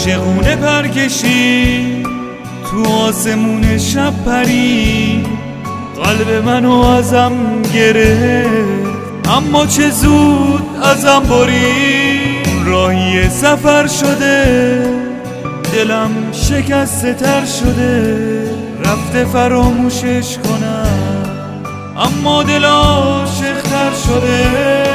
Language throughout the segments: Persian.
چگونه پرکشی تو آسمون شب پری، قلب منو ازم گرفت اما چه زود ازم بری. راهی سفر شده دلم شکسته تر شده، رفته فراموشش کنم اما دل عاشق‌تر شده.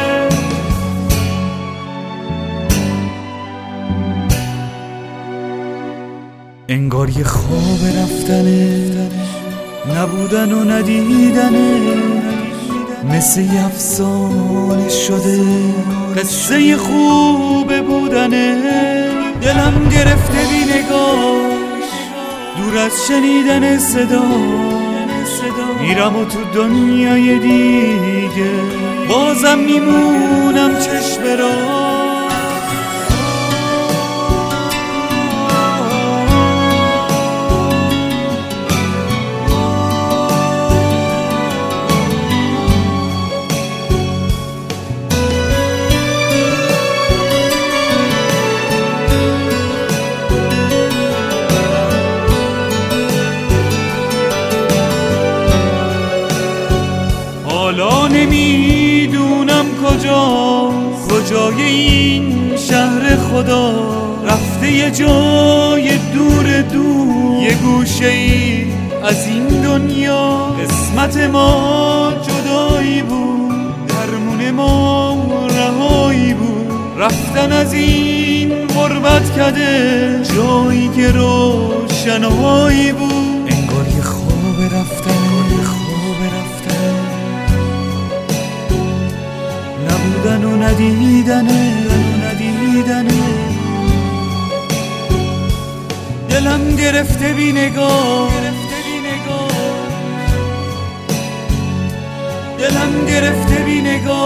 انگار یه خواب رفتنه، نبودن و ندیدنه، مثل یه افسانه شده قصه خوب بودنه. دلم گرفته بی نگاش، دور از شنیدن صدا، میرم و تو دنیای دیگه بازم میمونم چشم را. حالا نمیدونم کجای این شهر خدا، رفته یه جای دور یه گوشه ای از این دنیا. قسمت ما جدایی بود، درمون ما رهایی بود، رفتن از این غربت کده جایی که روشنایی بود. انگار یه خواب رفتن، نبودن و ندیدنه. دلم گرفته بی نگاه، دلم گرفته بی نگاه.